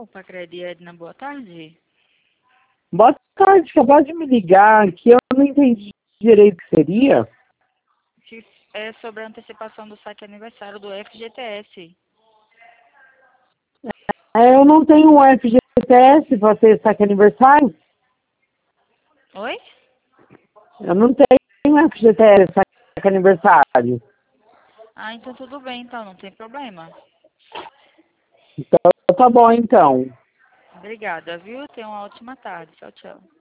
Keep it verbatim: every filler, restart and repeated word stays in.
Opa, Credi Edna, boa tarde. Boa tarde, acabou de me ligar que eu não entendi direito o que seria. É sobre a antecipação do saque aniversário do F G T S. É, eu não tenho um F G T S para ter saque aniversário. Oi? Eu não tenho F G T S saque aniversário. Ah, então tudo bem, então, não tem problema. Então tá bom então. Obrigada, viu? Tenha uma ótima tarde. Tchau, tchau.